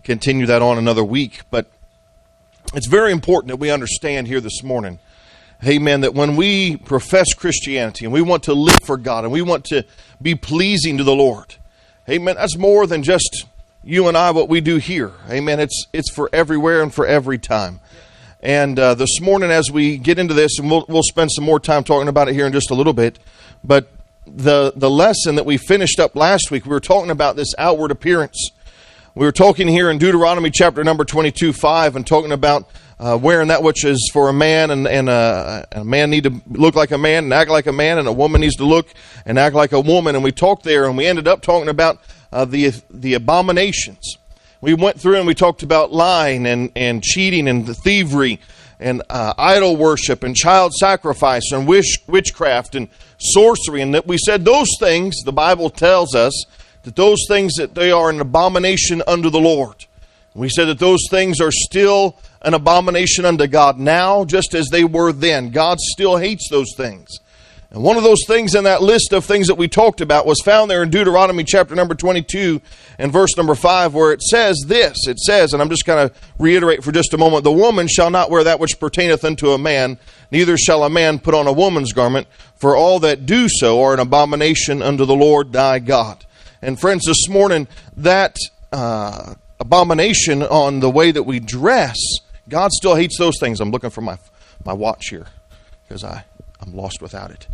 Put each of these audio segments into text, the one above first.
continue that on another week. But it's very important that we understand here this morning, amen, that when we profess Christianity and we want to live for God and we want to be pleasing to the Lord, amen, that's more than just you and I, what we do here. Amen. It's for everywhere and for every time. And this morning as we get into this, and we'll spend some more time talking about it here in just a little bit, but the lesson that we finished up last week, we were talking about this outward appearance. We were talking here in Deuteronomy chapter number 22:5 and talking about wearing that which is for a man, and a man need to look like a man and act like a man, and a woman needs to look and act like a woman. And we talked there, and we ended up talking about the abominations. We went through and we talked about lying and cheating and thievery and idol worship and child sacrifice and witchcraft and sorcery, and that we said those things, the Bible tells us that those things, that they are an abomination unto the Lord. We said that those things are still an abomination unto God now, just as they were then. God still hates those things. And one of those things in that list of things that we talked about was found there in Deuteronomy chapter number 22 and verse number 5, where it says this. It says, and I'm just going to reiterate for just a moment, the woman shall not wear that which pertaineth unto a man, neither shall a man put on a woman's garment, for all that do so are an abomination unto the Lord thy God. And friends, this morning, that abomination on the way that we dress, God still hates those things. I'm looking for my watch here because I'm lost without it.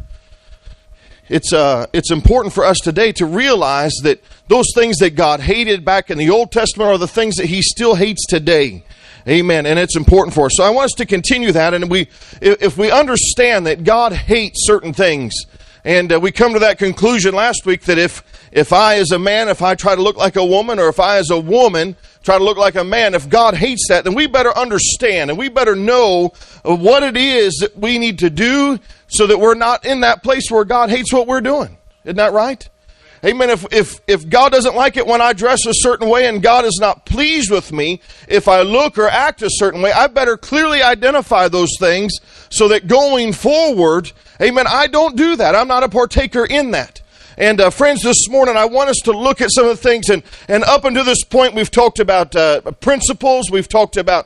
It's important for us today to realize that those things that God hated back in the Old Testament are the things that He still hates today. Amen. And it's important for us. So I want us to continue that. And if we understand that God hates certain things, and we come to that conclusion last week that if I as a man, if I try to look like a woman, or if I as a woman try to look like a man, if God hates that, then we better understand and we better know what it is that we need to do so that we're not in that place where God hates what we're doing. Isn't that right? Amen. If God doesn't like it when I dress a certain way and God is not pleased with me if I look or act a certain way, I better clearly identify those things so that going forward, amen, I don't do that. I'm not a partaker in that. And friends, this morning I want us to look at some of the things, and up until this point we've talked about principles, we've talked about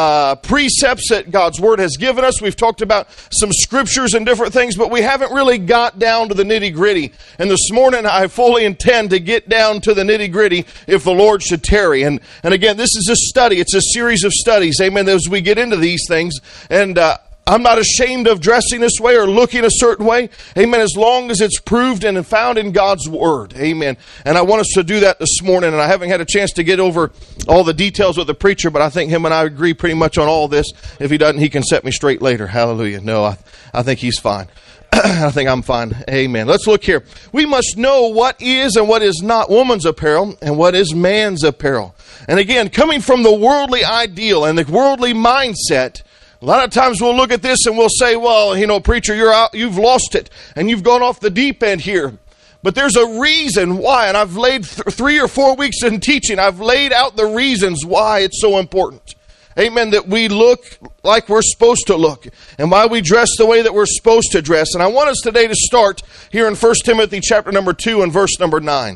precepts that God's Word has given us, we've talked about some scriptures and different things, but we haven't really got down to the nitty-gritty. And this morning I fully intend to get down to the nitty-gritty if the Lord should tarry. And again, this is a study, it's a series of studies, amen, as we get into these things. And I'm not ashamed of dressing this way or looking a certain way. Amen. As long as it's proved and found in God's Word. Amen. And I want us to do that this morning. And I haven't had a chance to get over all the details with the preacher, but I think him and I agree pretty much on all this. If he doesn't, he can set me straight later. Hallelujah. No, I think he's fine. I think I'm fine. Amen. Let's look here. We must know what is and what is not woman's apparel and what is man's apparel. And again, coming from the worldly ideal and the worldly mindset, a lot of times we'll look at this and we'll say, well, you know, preacher, you're out, you've lost it, and you've gone off the deep end here. But there's a reason why, and I've laid 3 or 4 weeks in teaching, I've laid out the reasons why it's so important. Amen, that we look like we're supposed to look, and why we dress the way that we're supposed to dress. And I want us today to start here in 1 Timothy chapter number 2 and verse number 9.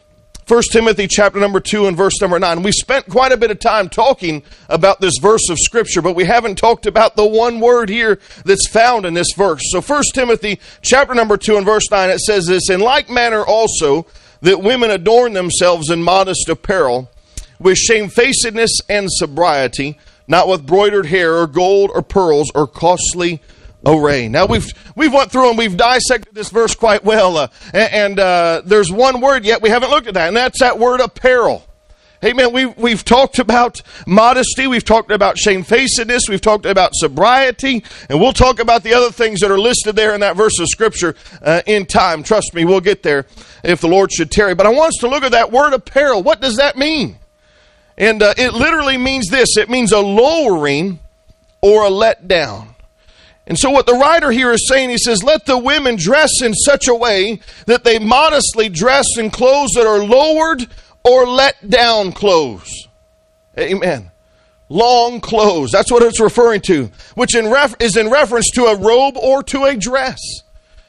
1 Timothy chapter number 2 and verse number 9. We spent quite a bit of time talking about this verse of Scripture, but we haven't talked about the one word here that's found in this verse. So 1 Timothy chapter number 2 and verse 9, it says this, in like manner also that women adorn themselves in modest apparel, with shamefacedness and sobriety, not with broidered hair or gold or pearls or costly array. Now we've went through and we've dissected this verse quite well, and there's one word yet we haven't looked at that, and that's that word apparel. Amen. We've talked about modesty, we've talked about shamefacedness, we've talked about sobriety, and we'll talk about the other things that are listed there in that verse of Scripture in time. Trust me, we'll get there if the Lord should tarry. But I want us to look at that word apparel. What does that mean? And it literally means this. It means a lowering or a letdown. And so what the writer here is saying, he says, let the women dress in such a way that they modestly dress in clothes that are lowered or let down clothes. Amen. Long clothes. That's what it's referring to, which is in reference to a robe or to a dress.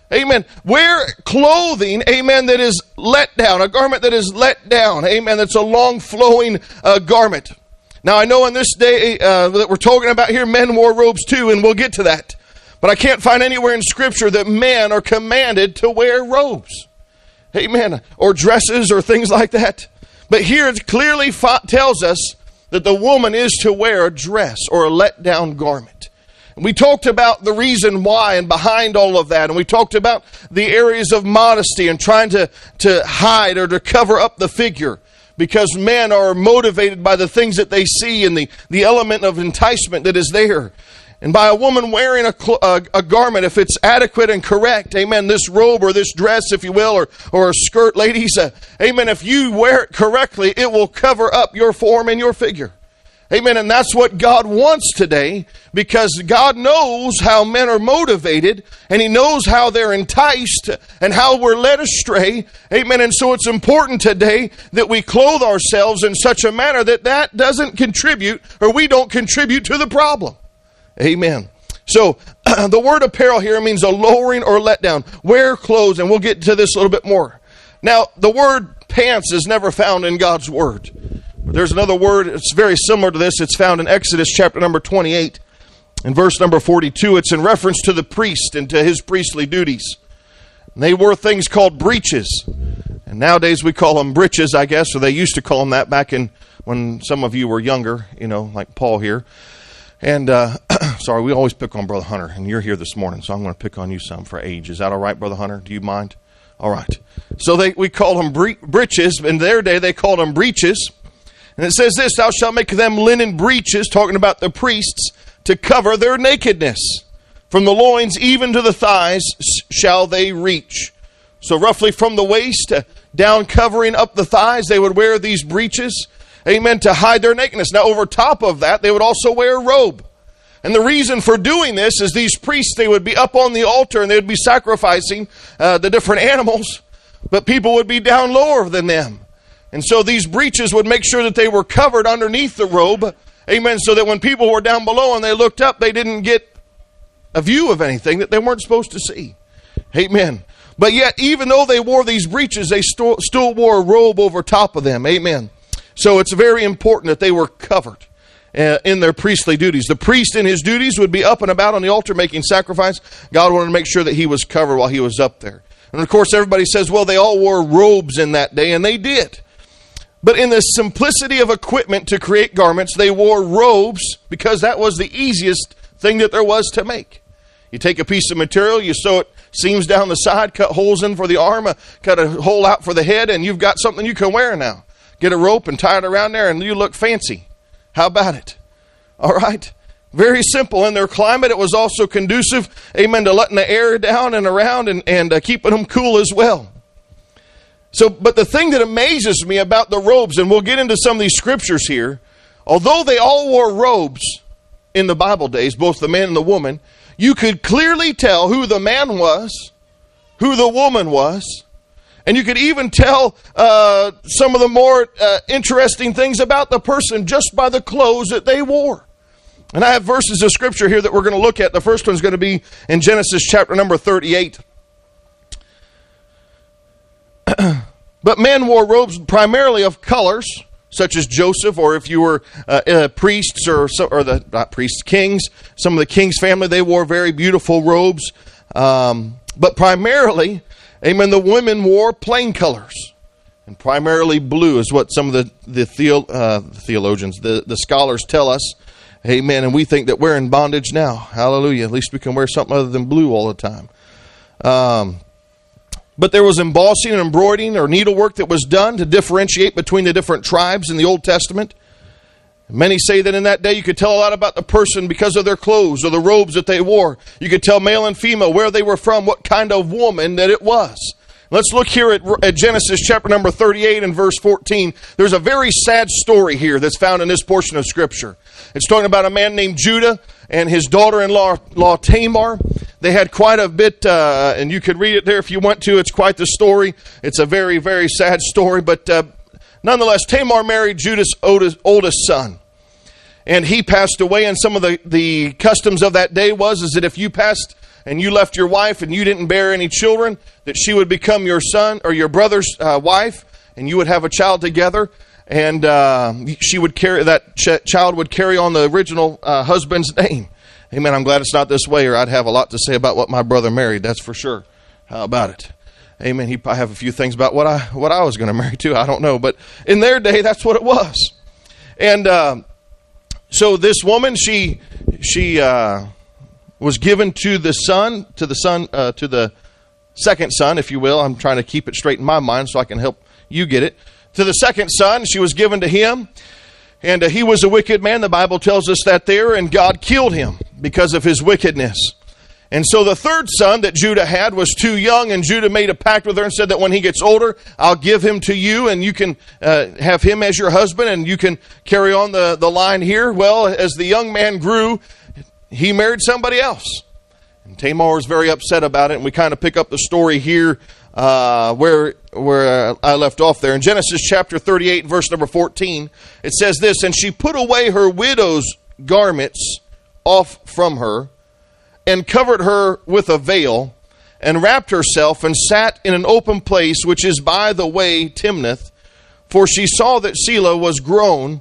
Amen. Wear clothing, amen, that is let down. A garment that is let down. Amen. That's a long flowing garment. Now, I know in this day that we're talking about here, men wore robes too, and we'll get to that. But I can't find anywhere in Scripture that men are commanded to wear robes. Amen. Or dresses or things like that. But here it clearly tells us that the woman is to wear a dress or a let down garment. And we talked about the reason why and behind all of that. And we talked about the areas of modesty and trying to hide or to cover up the figure. Because men are motivated by the things that they see and the element of enticement that is there. And by a woman wearing a garment, if it's adequate and correct, amen, this robe or this dress, if you will, or a skirt, ladies, amen, if you wear it correctly, it will cover up your form and your figure. Amen, and that's what God wants today, because God knows how men are motivated, and He knows how they're enticed, and how we're led astray. Amen, and so it's important today that we clothe ourselves in such a manner that doesn't contribute, or we don't contribute to the problem. Amen. So, the word apparel here means a lowering or let down. Wear clothes, and we'll get to this a little bit more. Now, the word pants is never found in God's word. There's another word, it's very similar to this. It's found in Exodus chapter number 28, in verse number 42. It's in reference to the priest and to his priestly duties. And they wore things called breeches. And nowadays we call them breeches, I guess, or they used to call them that back in when some of you were younger, like Paul here. And, sorry, we always pick on Brother Hunter, and you're here this morning, so I'm going to pick on you some for age. Is that all right, Brother Hunter? Do you mind? All right. So we call them breeches. In their day, they called them breeches. And it says this, thou shalt make them linen breeches, talking about the priests, to cover their nakedness. From the loins even to the thighs shall they reach. So roughly from the waist down covering up the thighs, they would wear these breeches. Amen, to hide their nakedness. Now, over top of that, they would also wear a robe. And the reason for doing this is these priests, they would be up on the altar and they would be sacrificing the different animals, but people would be down lower than them. And so these breeches would make sure that they were covered underneath the robe. Amen, so that when people were down below and they looked up, they didn't get a view of anything that they weren't supposed to see. Amen. But yet, even though they wore these breeches, they still wore a robe over top of them. Amen. So it's very important that they were covered in their priestly duties. The priest in his duties would be up and about on the altar making sacrifice. God wanted to make sure that he was covered while he was up there. And of course, everybody says, well, they all wore robes in that day, and they did. But in the simplicity of equipment to create garments, they wore robes because that was the easiest thing that there was to make. You take a piece of material, you sew it seams down the side, cut holes in for the arm, cut a hole out for the head, and you've got something you can wear now. Get a rope and tie it around there and you look fancy. How about it? All right. Very simple. In their climate, it was also conducive, amen, to letting the air down and around and keeping them cool as well. So, but the thing that amazes me about the robes, and we'll get into some of these scriptures here, although they all wore robes in the Bible days, both the man and the woman, you could clearly tell who the man was, who the woman was, and you could even tell some of the more interesting things about the person just by the clothes that they wore. And I have verses of scripture here that we're going to look at. The first one's going to be in Genesis chapter number 38. But men wore robes primarily of colors, such as Joseph, or if you were priests not priests, kings. Some of the king's family, they wore very beautiful robes. But primarily, amen, the women wore plain colors. And primarily blue is what some of the theologians, the scholars tell us. Amen. And we think that we're in bondage now. Hallelujah. At least we can wear something other than blue all the time. But there was embossing and embroidering or needlework that was done to differentiate between the different tribes in the Old Testament. Many say that in that day you could tell a lot about the person because of their clothes or the robes that they wore. You could tell male and female where they were from, what kind of woman that it was. Let's look here at Genesis chapter number 38 and verse 14. There's a very sad story here that's found in this portion of Scripture. It's talking about a man named Judah and his daughter-in-law Tamar. They had quite a bit, and you could read it there if you want to. It's quite the story. It's a very, very sad story. But nonetheless, Tamar married Judah's oldest son. And he passed away, and some of the customs of that day was that if you passed and you left your wife and you didn't bear any children, that she would become your son or your brother's wife, and you would have a child together, and she would carry that child would carry on the original husband's name. Amen. I'm glad it's not this way, or I'd have a lot to say about what my brother married. That's for sure. How about it? Amen. He probably have a few things about what I was going to marry too. I don't know, but in their day, that's what it was. And so this woman, she was given to the second son, if you will. I'm trying to keep it straight in my mind so I can help you get it. To the second son, she was given to him. And he was a wicked man. The Bible tells us that there, and God killed him because of his wickedness. And so the third son that Judah had was too young, and Judah made a pact with her and said that when he gets older, I'll give him to you, and you can have him as your husband, and you can carry on the line here. Well, as the young man grew, he married somebody else. And Tamar was very upset about it, and we kind of pick up the story here where I left off there. In Genesis chapter 38, verse number 14, it says this, and she put away her widow's garments off from her, and covered her with a veil, and wrapped herself, and sat in an open place, which is by the way Timnath, for she saw that Selah was grown,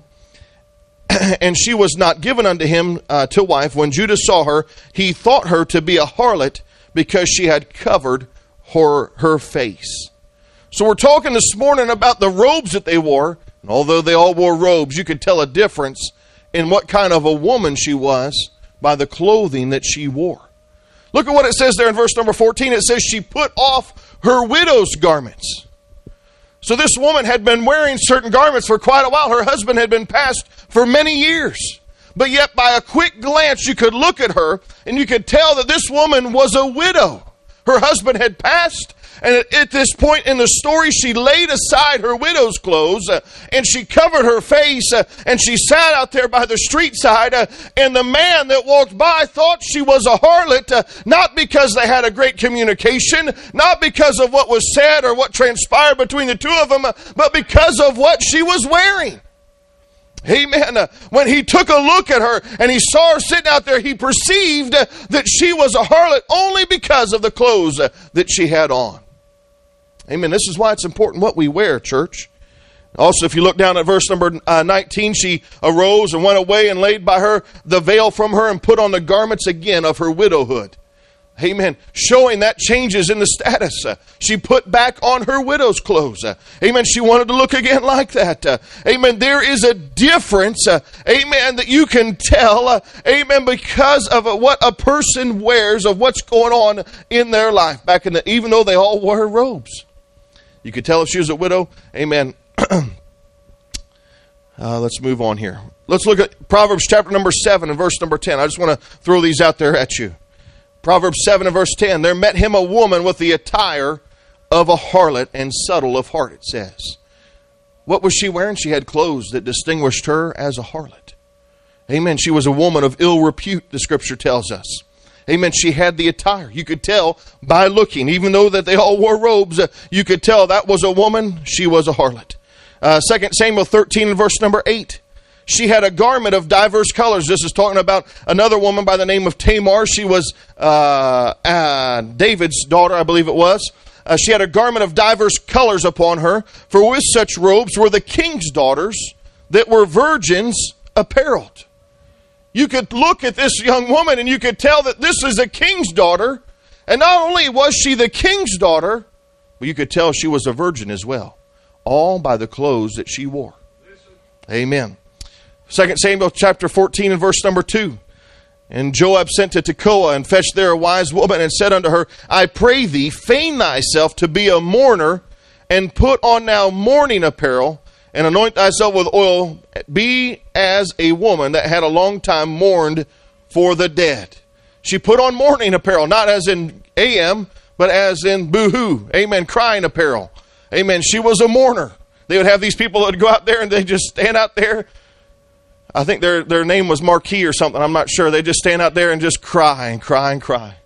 and she was not given unto him to wife. When Judah saw her, he thought her to be a harlot, because she had covered her face. So we're talking this morning about the robes that they wore, and although they all wore robes, you could tell a difference in what kind of a woman she was by the clothing that she wore. Look at what it says there in verse number 14. It says she put off her widow's garments. So this woman had been wearing certain garments for quite a while. Her husband had been passed for many years. But yet by a quick glance you could look at her and you could tell that this woman was a widow. Her husband had passed. And at this point in the story, she laid aside her widow's clothes and she covered her face and she sat out there by the street side. And the man that walked by thought she was a harlot, not because they had a great communication, not because of what was said or what transpired between the two of them, but because of what she was wearing. Amen. When he took a look at her and he saw her sitting out there, he perceived that she was a harlot only because of the clothes that she had on. Amen. This is why it's important what we wear, church. Also, if you look down at verse number 19, she arose and went away and laid by her the veil from her and put on the garments again of her widowhood. Amen. Showing that changes in the status. She put back on her widow's clothes. Amen. She wanted to look again like that. Amen. There is a difference. Amen. That you can tell. Amen. Because of what a person wears, of what's going on in their life. Even though they all wore robes. You could tell if she was a widow. Amen. Let's move on here. Let's look at Proverbs chapter number 7 and verse number 10. I just want to throw these out there at you. Proverbs 7 and verse 10. There met him a woman with the attire of a harlot and subtle of heart, it says. What was she wearing? She had clothes that distinguished her as a harlot. Amen. She was a woman of ill repute, the scripture tells us. Amen. She had the attire. You could tell by looking, even though that they all wore robes, you could tell that was a woman. She was a harlot. 2 Samuel 13 and verse number 8. She had a garment of diverse colors. This is talking about another woman by the name of Tamar. She was David's daughter, I believe it was. She had a garment of diverse colors upon her. For with such robes were the king's daughters that were virgins apparelled. You could look at this young woman and you could tell that this is a king's daughter. And not only was she the king's daughter, but you could tell she was a virgin as well. All by the clothes that she wore. Amen. 2 Samuel chapter 14 and verse number 2. And Joab sent to Tekoa and fetched there a wise woman and said unto her, I pray thee, feign thyself to be a mourner, and put on now mourning apparel, and anoint thyself with oil. Be as a woman that had a long time mourned for the dead. She put on mourning apparel, not as in AM, but as in boo-hoo. Amen. Crying apparel. Amen. She was a mourner. They would have these people that would go out there and they just stand out there. I think their name was Marquis or something. I'm not sure. They just stand out there and just cry and cry and cry.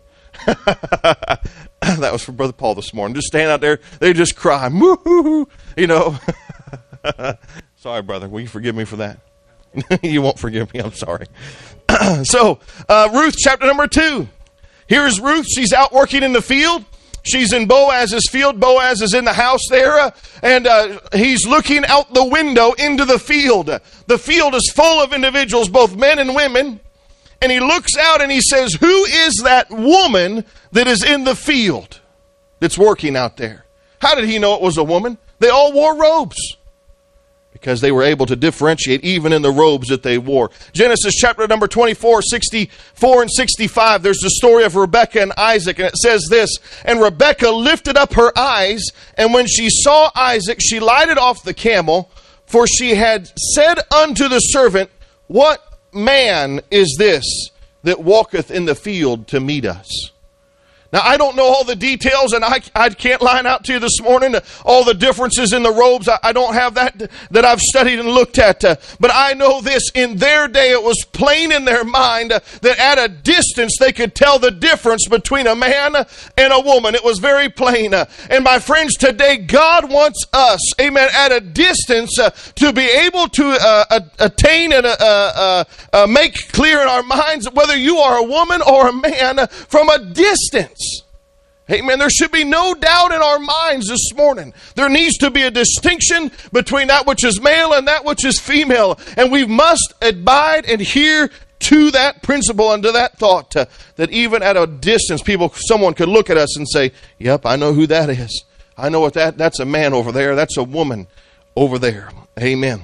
That was for Brother Paul this morning. Just stand out there. They just cry. Woo-hoo-hoo. You know. Sorry, brother. Will you forgive me for that? You won't forgive me. I'm sorry. So, Ruth chapter number 2. Here's Ruth. She's out working in the field. She's in Boaz's field. Boaz is in the house there, and he's looking out the window into the field. The field is full of individuals, both men and women. And he looks out and he says, who is that woman that is in the field that's working out there? How did he know it was a woman? They all wore robes, because they were able to differentiate even in the robes that they wore. Genesis chapter number 24, 64 and 65, there's the story of Rebekah and Isaac, and it says this, and Rebekah lifted up her eyes, and when she saw Isaac, she lighted off the camel, for she had said unto the servant, what man is this that walketh in the field to meet us? Now, I don't know all the details, and I can't line out to you this morning all the differences in the robes. I don't have that I've studied and looked at. But I know this, in their day it was plain in their mind that at a distance they could tell the difference between a man and a woman. It was very plain. And my friends, today God wants us, amen, at a distance to be able to attain and make clear in our minds whether you are a woman or a man from a distance. Amen. There should be no doubt in our minds this morning. There needs to be a distinction between that which is male and that which is female. And we must abide and adhere to that principle and to that thought, that even at a distance, someone could look at us and say, yep, I know who that is. I know what that's a man over there. That's a woman over there. Amen.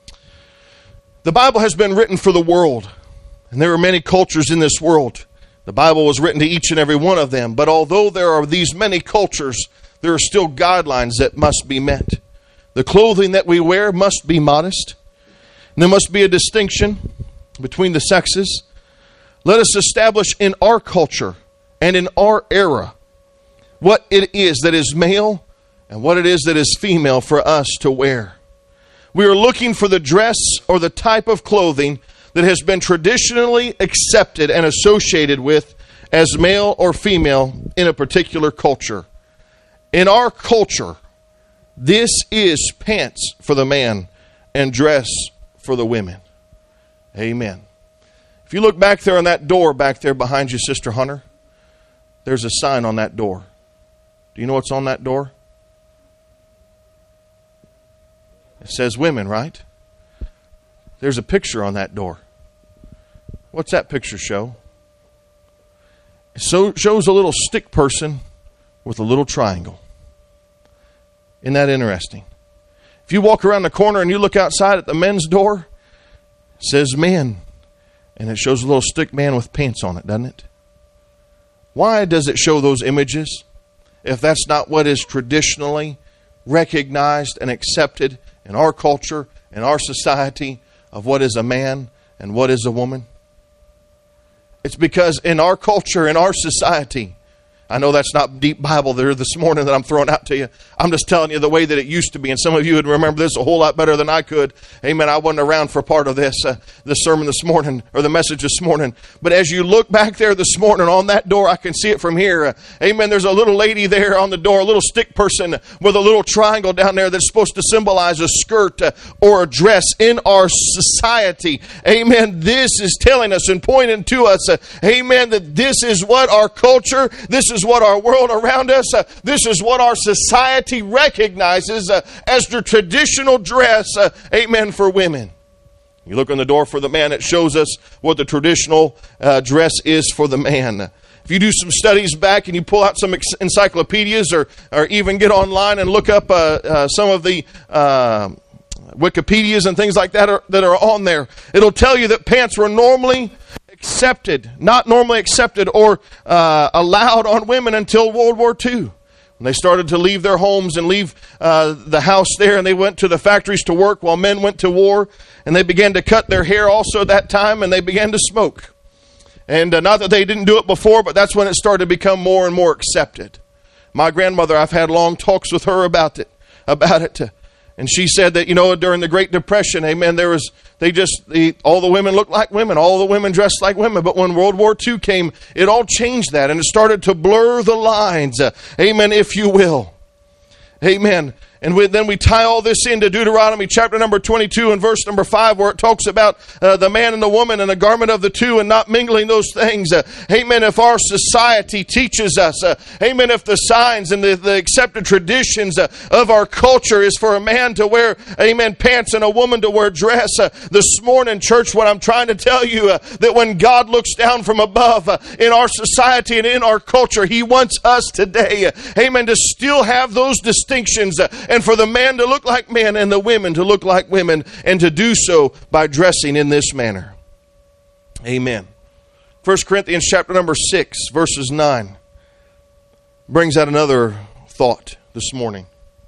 The Bible has been written for the world, and there are many cultures in this world. The Bible was written to each and every one of them. But although there are these many cultures, there are still guidelines that must be met. The clothing that we wear must be modest. And there must be a distinction between the sexes. Let us establish in our culture and in our era what it is that is male and what it is that is female for us to wear. We are looking for the dress or the type of clothing that has been traditionally accepted and associated with as male or female in a particular culture. In our culture, this is pants for the man and dress for the women. Amen. If you look back there on that door back there behind you, Sister Hunter, there's a sign on that door. Do you know what's on that door? It says women, right? There's a picture on that door. What's that picture show? It shows a little stick person with a little triangle. Isn't that interesting? If you walk around the corner and you look outside at the men's door, it says men. And it shows a little stick man with pants on it, doesn't it? Why does it show those images if that's not what is traditionally recognized and accepted in our culture, in our society, of what is a man and what is a woman? It's because in our culture, in our society, I know that's not deep Bible there this morning that I'm throwing out to you. I'm just telling you the way that it used to be. And some of you would remember this a whole lot better than I could. Amen. I wasn't around for part of this sermon this morning, or the message this morning. But as you look back there this morning on that door, I can see it from here. Amen. There's a little lady there on the door, a little stick person with a little triangle down there that's supposed to symbolize a skirt or a dress in our society. Amen. This is telling us and pointing to us, amen, that this is what our culture, this is what our world around us, this is what our society recognizes as the traditional dress, amen, for women. You look on the door for the man, it shows us what the traditional dress is for the man. If you do some studies back and you pull out some encyclopedias or even get online and look up some of the Wikipedias and things like that are on there, it'll tell you that pants were not normally accepted or allowed on women until World War II. When they started to leave their homes and leave the house there, and they went to the factories to work while men went to war, and they began to cut their hair also at that time, and they began to smoke. And not that they didn't do it before, but that's when it started to become more and more accepted. My grandmother, I've had long talks with her about it. And she said that, during the Great Depression, amen, all the women looked like women, all the women dressed like women. But when World War II came, it all changed that, and it started to blur the lines, amen, if you will. Amen. And then we tie all this into Deuteronomy chapter number 22 and verse number 5, where it talks about the man and the woman and the garment of the two and not mingling those things. Amen. If our society teaches us, amen, if the signs and the accepted traditions of our culture is for a man to wear, amen, pants and a woman to wear dress, this morning, church, what I'm trying to tell you, that when God looks down from above in our society and in our culture, He wants us today, amen, to still have those distinctions, and for the man to look like men and the women to look like women, and to do so by dressing in this manner. Amen. 1 Corinthians chapter number 6, verses 9, brings out another thought this morning.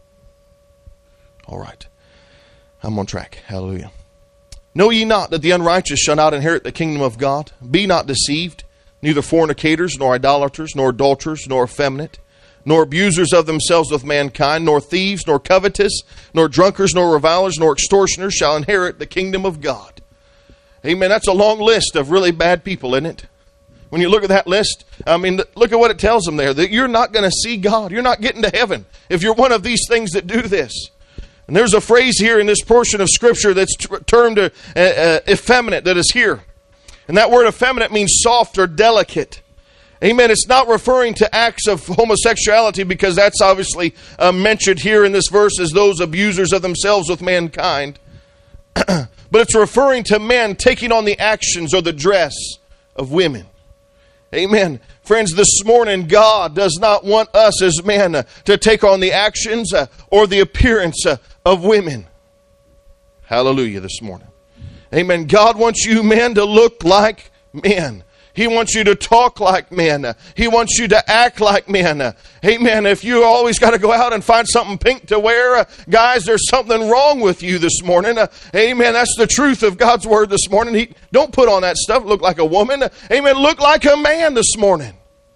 All right. I'm on track. Hallelujah. Know ye not that the unrighteous shall not inherit the kingdom of God? Be not deceived, neither fornicators, nor idolaters, nor adulterers, nor effeminate, nor abusers of themselves with mankind, nor thieves, nor covetous, nor drunkards, nor revilers, nor extortioners shall inherit the kingdom of God. Amen. That's a long list of really bad people, isn't it? When you look at that list, I mean, look at what it tells them there, that you're not going to see God. You're not getting to heaven if you're one of these things that do this. And there's a phrase here in this portion of Scripture that's termed effeminate that is here. And that word effeminate means soft or delicate. Amen. It's not referring to acts of homosexuality, because that's obviously mentioned here in this verse as those abusers of themselves with mankind. But it's referring to men taking on the actions or the dress of women. Amen. Friends, this morning, God does not want us as men to take on the actions or the appearance of women. Hallelujah this morning. Amen. God wants you men to look like men. He wants you to talk like men. He wants you to act like men. Amen. If you always got to go out and find something pink to wear, guys, there's something wrong with you this morning. Amen. That's the truth of God's word this morning. Don't put on that stuff. Look like a woman. Amen. Look like a man this morning.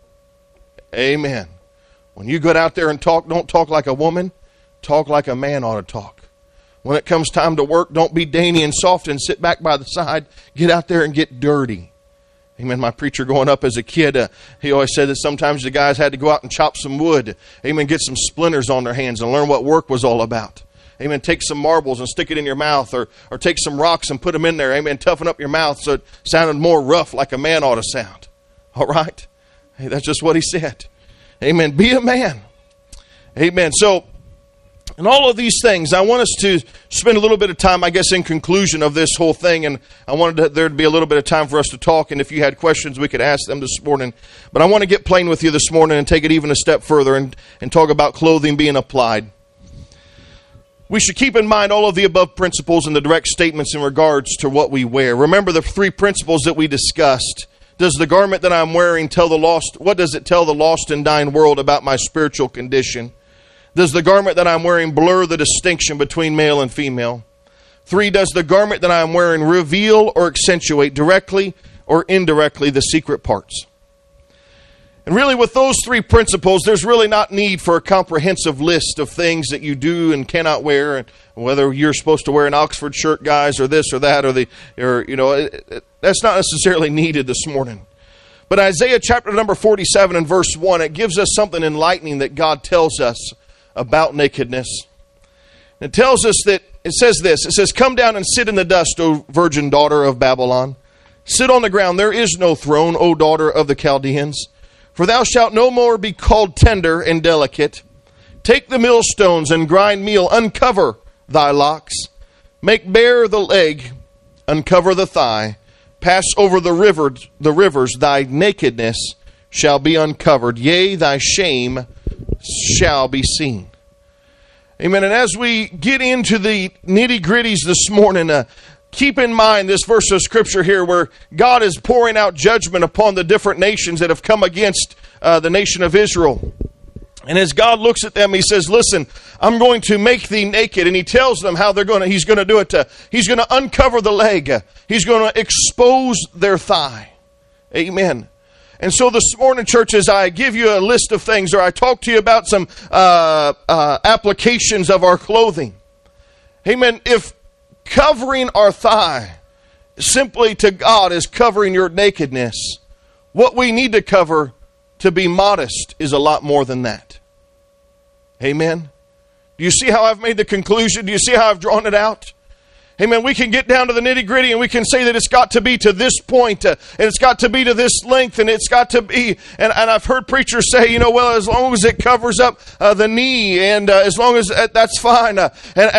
Amen. When you get out there and talk, don't talk like a woman. Talk like a man ought to talk. When it comes time to work, don't be dainty and soft and sit back by the side. Get out there and get dirty. Amen. My preacher growing up as a kid, he always said that sometimes the guys had to go out and chop some wood. Amen. Get some splinters on their hands and learn what work was all about. Amen. Take some marbles and stick it in your mouth, or take some rocks and put them in there. Amen. Toughen up your mouth so it sounded more rough, like a man ought to sound. All right. Hey, that's just what he said. Amen. Be a man. Amen. So, and all of these things, I want us to spend a little bit of time, I guess, in conclusion of this whole thing. And I wanted there to be a little bit of time for us to talk. And if you had questions, we could ask them this morning. But I want to get plain with you this morning and take it even a step further and talk about clothing being applied. We should keep in mind all of the above principles and the direct statements in regards to what we wear. Remember the three principles that we discussed. Does the garment that I'm wearing tell the lost? What does it tell the lost and dying world about my spiritual condition? Does the garment that I'm wearing blur the distinction between male and female? 3, does the garment that I'm wearing reveal or accentuate directly or indirectly the secret parts? And really with those three principles, there's really not need for a comprehensive list of things that you do and cannot wear, and whether you're supposed to wear an Oxford shirt, guys, or this or that, that's not necessarily needed this morning. But Isaiah chapter number 47 and verse 1, it gives us something enlightening that God tells us about nakedness. It tells us that, it says this, it says, "Come down and sit in the dust, O virgin daughter of Babylon. Sit on the ground, there is no throne, O daughter of the Chaldeans. For thou shalt no more be called tender and delicate. Take the millstones and grind meal, uncover thy locks. Make bare the leg, uncover the thigh. Pass over the rivers, thy nakedness shall be uncovered. Yea, thy shame shall be seen." Amen. And as we get into the nitty-gritties this morning, keep in mind this verse of Scripture here where God is pouring out judgment upon the different nations that have come against the nation of Israel. And as God looks at them, He says, "Listen, I'm going to make thee naked." And He tells them how He's going to do it. He's going to uncover the leg. He's going to expose their thigh. Amen. And so this morning, church, as I give you a list of things, or I talk to you about some applications of our clothing. Amen. If covering our thigh simply to God is covering your nakedness, what we need to cover to be modest is a lot more than that. Amen. Do you see how I've made the conclusion? Do you see how I've drawn it out? Amen. We can get down to the nitty gritty and we can say that it's got to be to this point, and it's got to be to this length, and it's got to be, and I've heard preachers say, well, as long as it covers up the knee, and as long as that's fine. And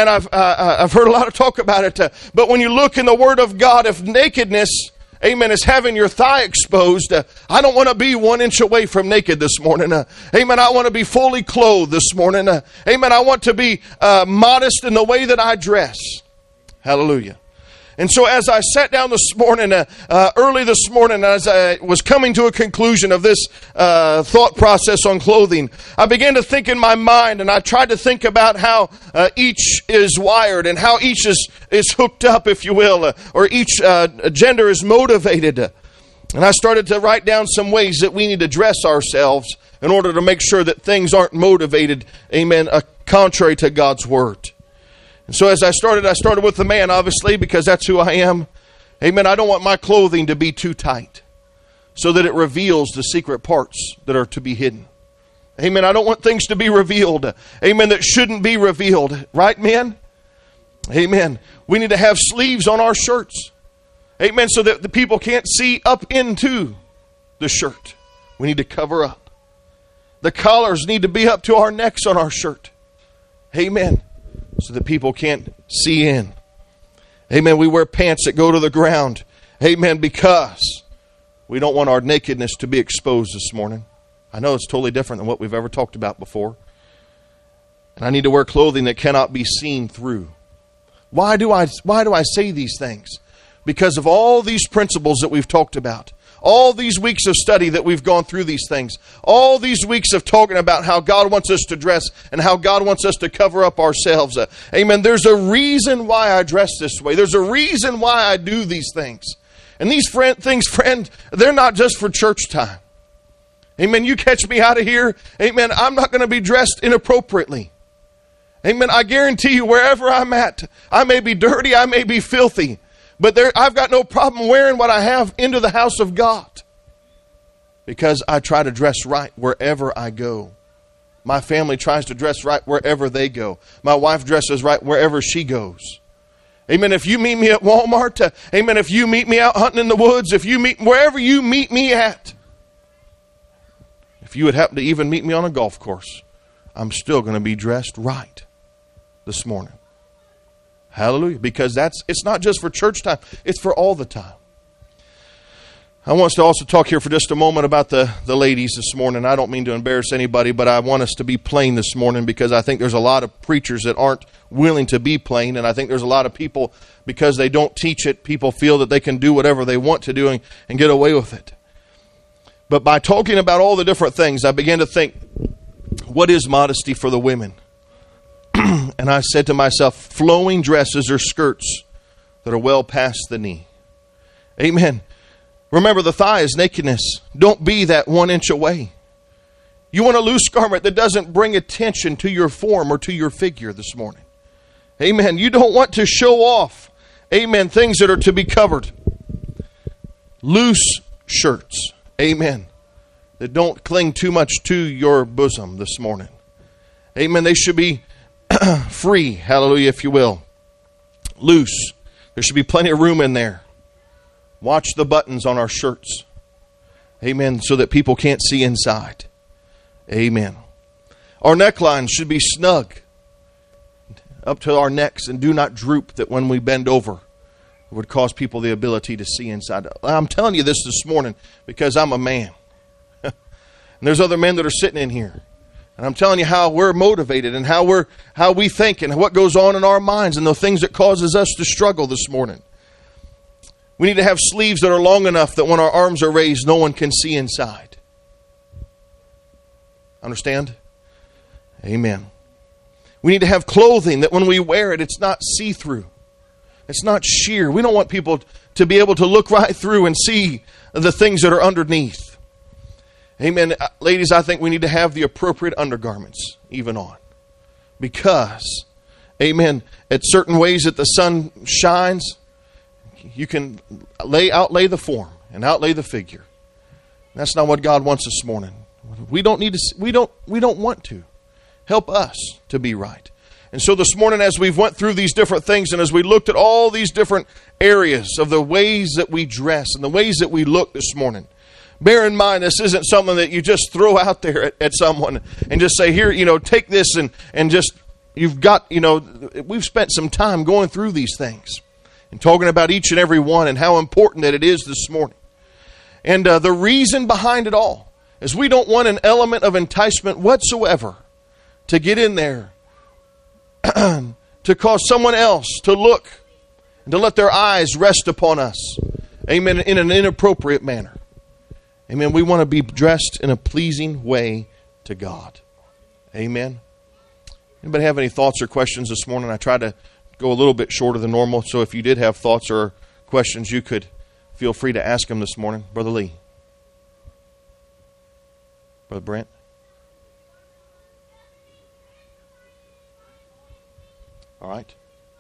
I've heard a lot of talk about it. But when you look in the Word of God, if nakedness, amen, is having your thigh exposed, I don't want to be 1 inch away from naked this morning. Amen. I want to be fully clothed this morning. Amen. I want to be modest in the way that I dress. Hallelujah. And so as I sat down this morning, early this morning, as I was coming to a conclusion of this thought process on clothing, I began to think in my mind, and I tried to think about how each is wired and how each is hooked up, if you will, or each gender is motivated. And I started to write down some ways that we need to dress ourselves in order to make sure that things aren't motivated, amen, contrary to God's Word. And so as I started with the man, obviously, because that's who I am. Amen. I don't want my clothing to be too tight so that it reveals the secret parts that are to be hidden. Amen. I don't want things to be revealed. Amen. That shouldn't be revealed. Right, men? Amen. We need to have sleeves on our shirts. Amen. So that the people can't see up into the shirt. We need to cover up. The collars need to be up to our necks on our shirt. Amen. So that people can't see in. Amen. We wear pants that go to the ground. Amen. Because we don't want our nakedness to be exposed this morning. I know it's totally different than what we've ever talked about before. And I need to wear clothing that cannot be seen through. Why do I say these things? Because of all these principles that we've talked about. All these weeks of study that we've gone through these things. All these weeks of talking about how God wants us to dress and how God wants us to cover up ourselves. Amen. There's a reason why I dress this way. There's a reason why I do these things. And these things, friend, they're not just for church time. Amen. You catch me out of here. Amen. I'm not going to be dressed inappropriately. Amen. I guarantee you, wherever I'm at, I may be dirty, I may be filthy. But I've got no problem wearing what I have into the house of God. Because I try to dress right wherever I go. My family tries to dress right wherever they go. My wife dresses right wherever she goes. Amen. If you meet me at Walmart, amen. If you meet me out hunting in the woods, wherever you meet me at. If you would happen to even meet me on a golf course, I'm still going to be dressed right this morning. Hallelujah. Because it's not just for church time. It's for all the time. I want us to also talk here for just a moment about the ladies this morning. I don't mean to embarrass anybody, but I want us to be plain this morning because I think there's a lot of preachers that aren't willing to be plain. And I think there's a lot of people, because they don't teach it, people feel that they can do whatever they want to do and get away with it. But by talking about all the different things, I began to think, what is modesty for the women? And I said to myself, flowing dresses or skirts that are well past the knee. Amen. Remember, the thigh is nakedness. Don't be that 1 inch away. You want a loose garment that doesn't bring attention to your form or to your figure this morning. Amen. You don't want to show off, amen, things that are to be covered. Loose shirts, amen, that don't cling too much to your bosom this morning. Amen. They should be free, hallelujah, if you will. Loose. There should be plenty of room in there. Watch the buttons on our shirts. Amen. So that people can't see inside. Amen. Our necklines should be snug up to our necks and do not droop, that when we bend over, it would cause people the ability to see inside. I'm telling you this morning because I'm a man. And there's other men that are sitting in here. And I'm telling you how we're motivated and how we think and what goes on in our minds and the things that causes us to struggle this morning. We need to have sleeves that are long enough that when our arms are raised, no one can see inside. Understand? Amen. We need to have clothing that when we wear it, it's not see-through. It's not sheer. We don't want people to be able to look right through and see the things that are underneath. Amen. Ladies, I think we need to have the appropriate undergarments even on. Because, amen, at certain ways that the sun shines, you can outlay the form and outlay the figure. That's not what God wants this morning. We don't want to. Help us to be right. And so this morning, as we've went through these different things and as we looked at all these different areas of the ways that we dress and the ways that we look this morning, bear in mind, this isn't something that you just throw out there at someone and just say, here, take this and just, you've got, we've spent some time going through these things and talking about each and every one and how important that it is this morning. And the reason behind it all is we don't want an element of enticement whatsoever to get in there to cause someone else to look and to let their eyes rest upon us. Amen. In an inappropriate manner. Amen. We want to be dressed in a pleasing way to God. Amen. Anybody have any thoughts or questions this morning? I tried to go a little bit shorter than normal, so if you did have thoughts or questions, you could feel free to ask them this morning. Brother Lee. Brother Brent. All right.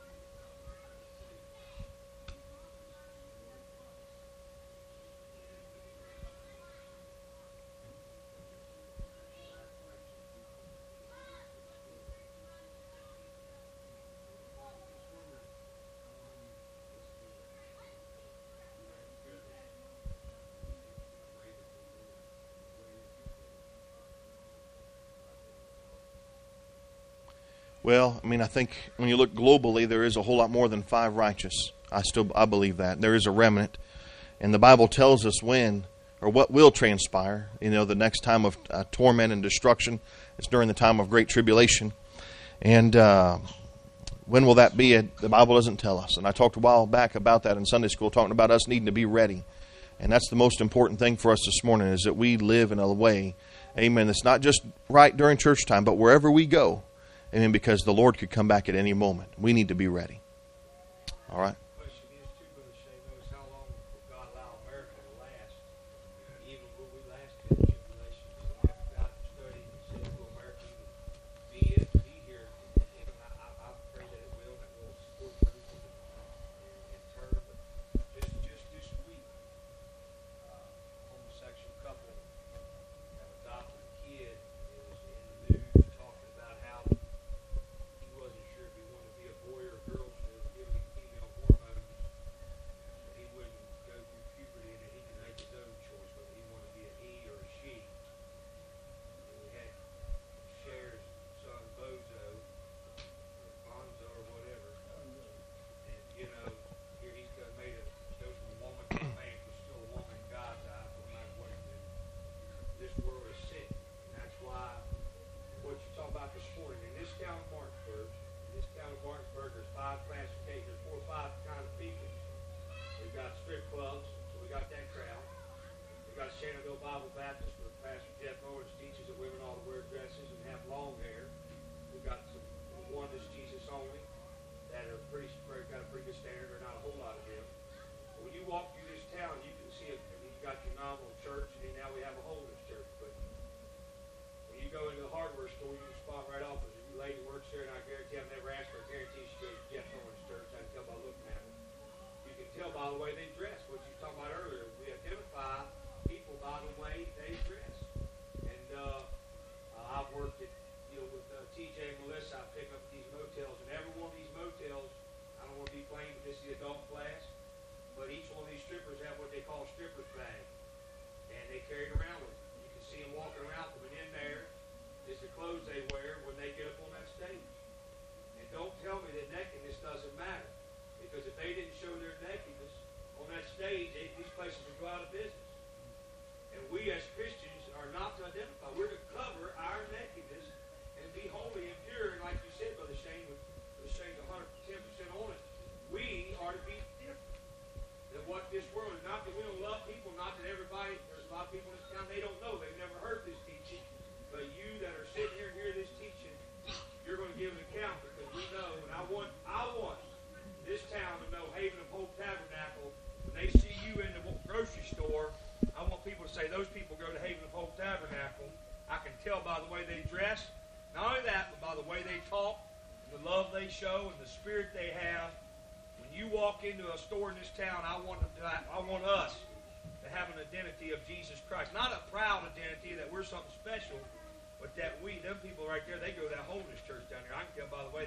Well, I think when you look globally, there is a whole lot more than 5 righteous. I believe that. There is a remnant. And the Bible tells us when or what will transpire. The next time of torment and destruction is during the time of great tribulation. And when will that be? The Bible doesn't tell us. And I talked a while back about that in Sunday school, talking about us needing to be ready. And that's the most important thing for us this morning, is that we live in a way, amen, that's not just right during church time, but wherever we go. Amen, because the Lord could come back at any moment. We need to be ready. All right. The question is, too, Brother Shane, how long will God allow America to last? Even will we last in the tribulation? God studied and said, will America even be here? And I pray that it will, that we'll support truth and turn. But just this week, homosexual couple have adopted a kid. It was in the news talking about how wasn't sure if he wanted to be a boy or a girl, so they were giving him female hormones. So he wouldn't go through puberty and he could make his own choice whether he wanted to be a he or a she. And we had Cher's son Bozo, or Bonzo or whatever. And here he's made a go from a woman to a man, but still a woman in God's eyes, no matter what he did. This world is sick. And that's why what you talk about this morning, in this town of Martinsburg, there's 5 classifications, there's 4 or 5 kind of people. We've got strip clubs, so we got that crowd. We've got Shannonville Bible Baptist, where Pastor Jeff Owens teaches that women ought to wear dresses and have long hair. We've got some Oneness Jesus only that are got a pretty good standard. There are not a whole lot of them. But when you walk through this town, you can see it. You've got your nominal church, and now we have a holiness church. But when you go into the hardware store, you can spot right off. There's a lady works there, and I guarantee I've never asked her. I guarantee she goes to Jeff Owens Church. I can tell by looking at her. You can tell by the way they dress. What you were talking about earlier. We identify people by the way they dress. And I've worked at, with TJ and Melissa. I pick up these motels, and every one of these motels, I don't want to be plain, but this is the adult class. But each one of these strippers have what they call stripper's bag, and they carry it around with them. You can see them walking around with them, and in there is the clothes they wear when they get up on that stage. And don't tell me that nakedness doesn't matter, because if they didn't show their nakedness on that stage, these places would go out of business. And we as Christians are not to identify. We're to cover our nakedness and be holy and pure. And like you said, Brother Shane, Brother Shane's 110% on it. We are to be different than what this world is. Not that we don't love people, not that everybody, there's a lot of people in this town, they don't know. They've never heard this teaching. But you that are sitting here and hear this teaching, you're going to give an account, because we know, and I want this town to know Haven of Hope Tabernacle. When they see you in the grocery store, I want people to say, those people go to Haven of Hope Tabernacle. I can tell by the way they dress. Not only that, but by the way they talk, and the love they show, and the spirit they have. When you walk into a store in this town, I want us to have an identity of Jesus Christ. Not a proud identity that we're something special, But them people right there, they go to that holiness church down there. I can tell by the way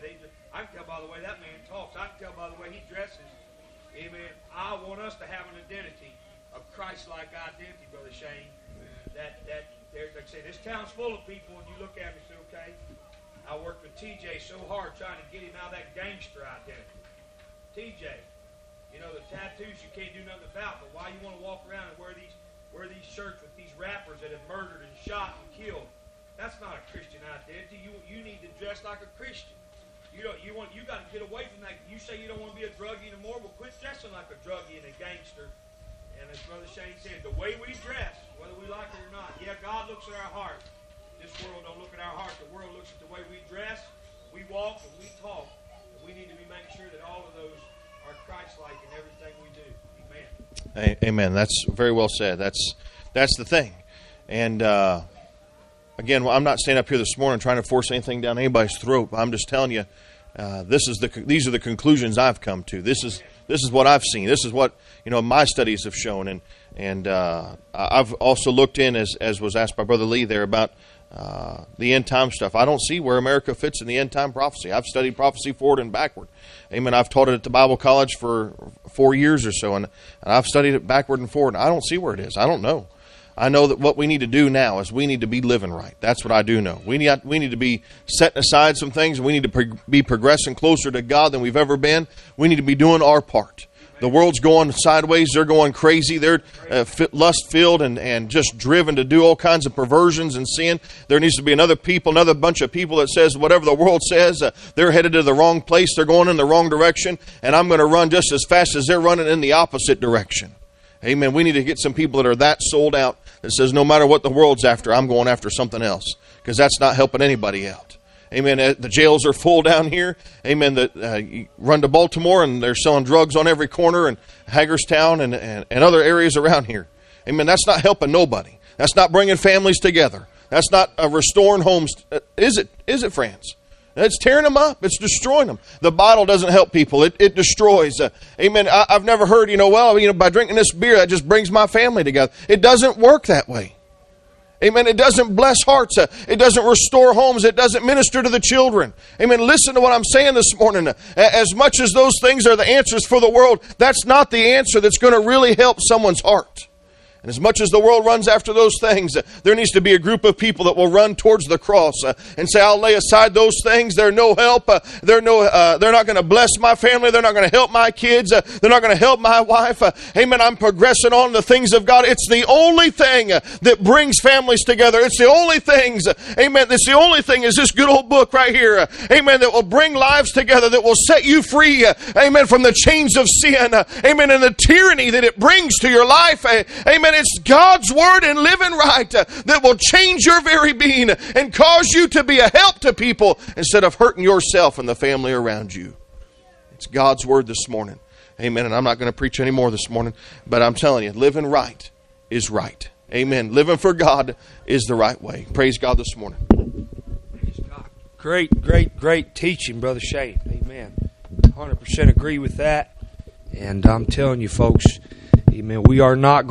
that man talks. I can tell by the way he dresses. Amen. I want us to have an identity, a Christ-like identity, Brother Shane. That like I say, this town's full of people, and you look at me and say, okay, I worked with TJ so hard trying to get him out of that gangster identity. TJ, you know, the tattoos you can't do nothing about, but why you want to walk around and wear these shirts with these rappers that have murdered and shot and killed? That's not a Christian identity. You need to dress like a Christian. You got to get away from that. You say you don't want to be a druggie anymore, well, quit dressing like a druggie and a gangster. And as Brother Shane said, the way we dress, whether we like it or not, yeah, God looks at our heart. This world don't look at our heart. The world looks at the way we dress, we walk, and we talk. And we need to be making sure that all of those are Christ-like in everything we do. Amen. Amen. That's very well said. That's the thing. And again, I'm not standing up here this morning trying to force anything down anybody's throat. I'm just telling you, these are the conclusions I've come to. This is what I've seen. This is what my studies have shown, and I've also looked in as was asked by Brother Lee there about the end time stuff. I don't see where America fits in the end time prophecy. I've studied prophecy forward and backward. Amen. I've taught it at the Bible College for 4 years or so, and I've studied it backward and forward. I don't see where it is. I don't know. I know that what we need to do now is we need to be living right. That's what I do know. We need to be setting aside some things. We need to be progressing closer to God than we've ever been. We need to be doing our part. The world's going sideways. They're going crazy. They're lust-filled and just driven to do all kinds of perversions and sin. There needs to be another bunch of people that says whatever the world says, they're headed to the wrong place. They're going in the wrong direction, and I'm going to run just as fast as they're running in the opposite direction. Amen. We need to get some people that are that sold out that says no matter what the world's after, I'm going after something else, because that's not helping anybody out. Amen. The jails are full down here. Amen. You run to Baltimore and they're selling drugs on every corner, and Hagerstown and other areas around here. Amen. That's not helping nobody. That's not bringing families together. That's not restoring homes. Is it, friends? It's tearing them up. It's destroying them. The bottle doesn't help people. It destroys. Amen. I've never heard, by drinking this beer, that just brings my family together. It doesn't work that way. Amen. It doesn't bless hearts. It doesn't restore homes. It doesn't minister to the children. Amen. Listen to what I'm saying this morning. As much as those things are the answers for the world, that's not the answer that's going to really help someone's heart. And as much as the world runs after those things, there needs to be a group of people that will run towards the cross and say, I'll lay aside those things. They're no help. They're not going to bless my family. They're not going to help my kids. They're not going to help my wife. Amen. I'm progressing on the things of God. It's the only thing that brings families together. It's the only things. Amen. It's the only thing is this good old book right here. Amen. That will bring lives together, that will set you free. Amen. From the chains of sin. Amen. And the tyranny that it brings to your life. Amen. It's God's word and living right that will change your very being and cause you to be a help to people instead of hurting yourself and the family around you. It's God's word this morning. Amen. And I'm not going to preach any more this morning, but I'm telling you, living right is right. Amen. Living for God is the right way. Praise God this morning. Praise God. Great teaching, Brother Shane. Amen. 100% agree with that. And I'm telling you, folks, amen, we are not